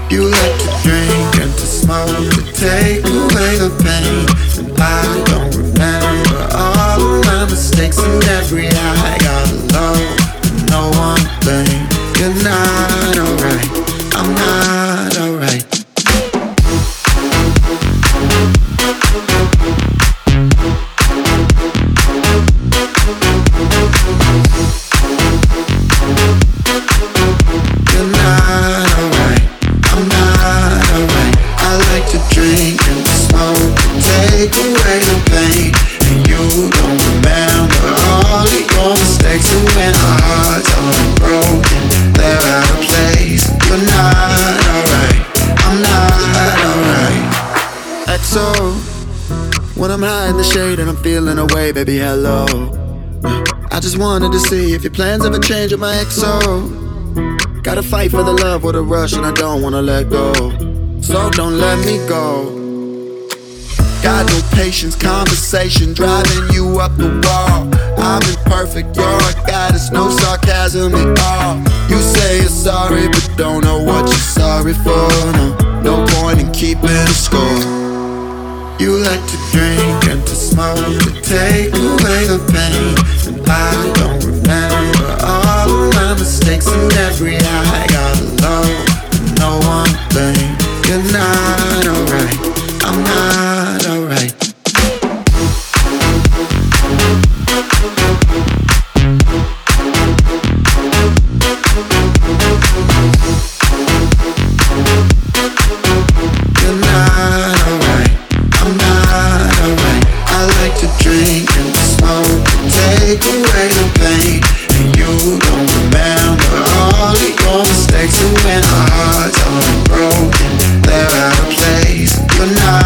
You like to drink and to smoke to take away the pain. And I don't remember all of my mistakes and every I got alone. No one blame. You're not alright. I'm not alright. Take away the pain, and you don't remember all of your mistakes. And when our hearts are broken, they're out of place. You're not alright, I'm not alright. XO, when I'm high in the shade and I'm feeling away, baby, hello. I just wanted to see if your plans ever change with my XO. Gotta fight for the love with a rush, and I don't wanna let go. So don't let me go. Got no patience, conversation driving you up the wall. I'm imperfect, you're a goddess, no sarcasm at all. You say you're sorry, but don't know what you're sorry for. No point in keeping a score. You like to drink and to smoke to take away the pain. And I don't remember all of my mistakes and every I got alone. No one blame. You're not alright, I'm not alright. You're not alright, I'm not alright. I like to drink and to smoke to take away the pain. And you don't remember all of your mistakes. And when our hearts are broken, they're out of place. You're not